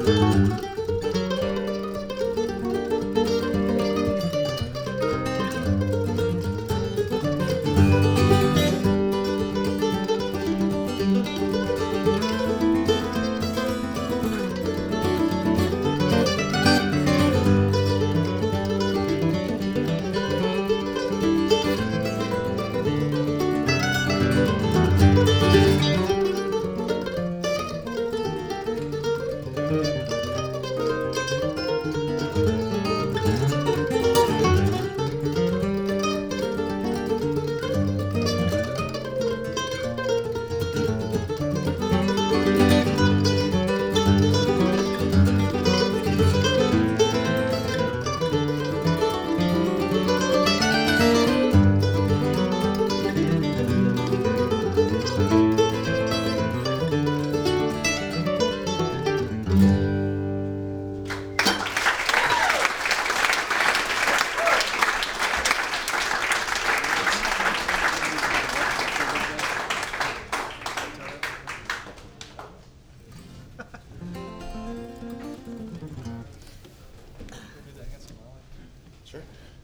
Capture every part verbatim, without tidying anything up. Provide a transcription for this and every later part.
Sure.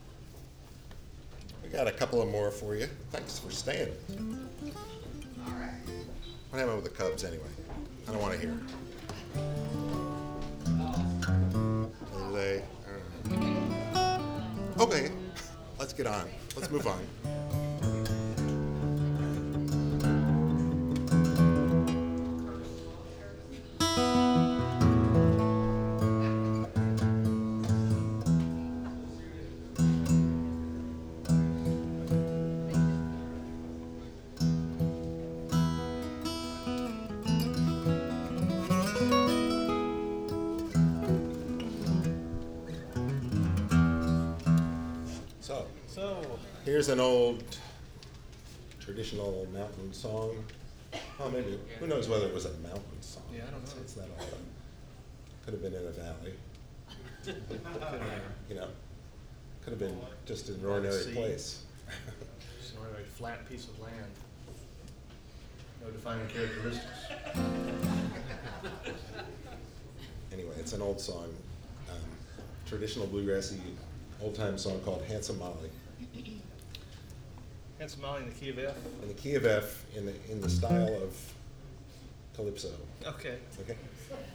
We got a couple of more for you. Thanks for staying. All right. What happened with the Cubs anyway? I don't want to hear. Are they? I don't know. Okay. Let's get on. Let's move on. So, So, here's an old traditional mountain song. Oh, maybe, who knows whether it was a mountain song? Yeah, I don't know. It's, it's that old. Could have been in a valley. You know, could have been just an ordinary Sea. place. just an ordinary flat piece of land. No defining characteristics. Anyway, it's an old song, um, traditional bluegrassy, old-time song called Handsome Molly. Handsome Molly in the key of F. In the key of F, in the in the style of calypso. Okay. Okay.